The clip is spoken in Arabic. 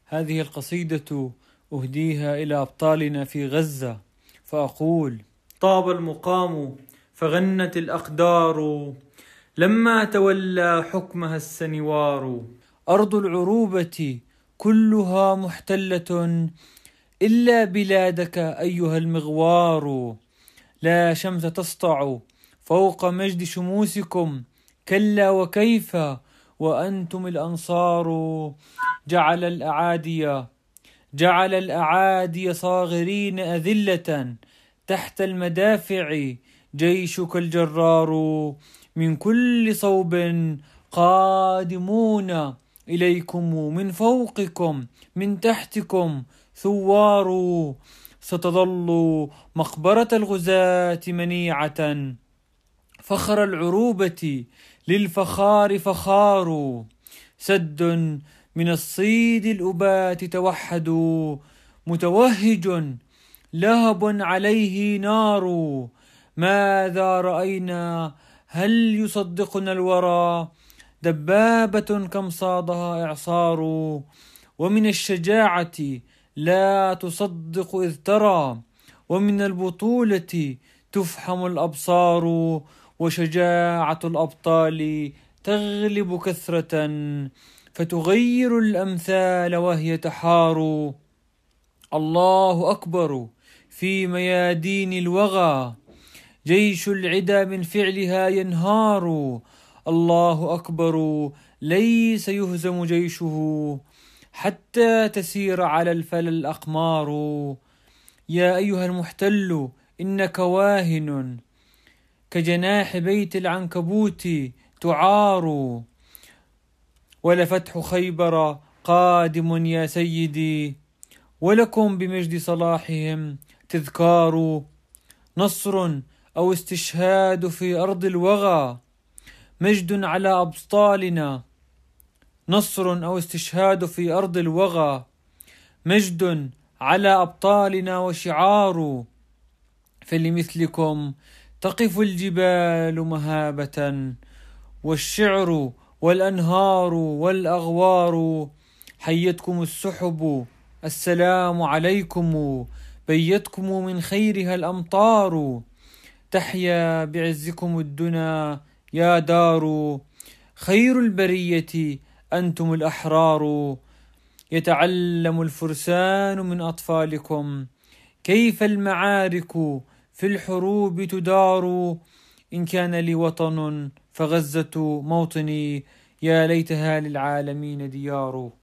هذه القصيدة أهديها إلى أبطالنا في غزة، فأقول: طاب المقام فغنت الأقدار لما تولى حكمها السنوار. أرض العروبة كلها محتلة إلا بلادك أيها المغوار. لا شمس تسطع فوق مجد شموسكم، كلا وكيف وأنتم الأنصار. جعل الأعادي صاغرين أذلة تحت المدافع جيشك الجرار. من كل صوب قادمون إليكم، من فوقكم من تحتكم ثوار. ستظل مقبرة الغزاة منيعة، فخر العروبة للفخار فخار. سد من الصيد الأبات توحدوا، متوهج لهب عليه نار. ماذا رأينا هل يصدقنا الورى، دبابة كم صادها إعصار. ومن الشجاعة لا تصدق إذ ترى، ومن البطولة تفحم الأبصار. وشجاعة الأبطال تغلب كثرة، فتغير الأمثال وهي تحار. الله أكبر في ميادين الوغى، جيش العدا من فعلها ينهار. الله أكبر ليس يهزم جيشه، حتى تسير على الفلا الأقمار. يا أيها المحتل إنك واهن، كجناح بيت العنكبوت تعار. ولفتح خيبر قادم يا سيدي، ولكم بمجد صلاحهم تذكار. نصر أو استشهاد في أرض الوغى، مجد على أبطالنا. نصر أو استشهاد في أرض الوغى، مجد على أبطالنا وشعار. فلمثلكم تقف الجبال مهابة، والشعر والأنهار والأغوار. حيتكم السحب السلام عليكم، بيتكم من خيرها الأمطار. تحيا بعزكم الدنا يا دار، خير البرية أنتم الأحرار. يتعلم الفرسان من أطفالكم، كيف المعارك في الحروب تدار. إن كان لي وطن فغزة موطني، يا ليتها للعالمين ديار.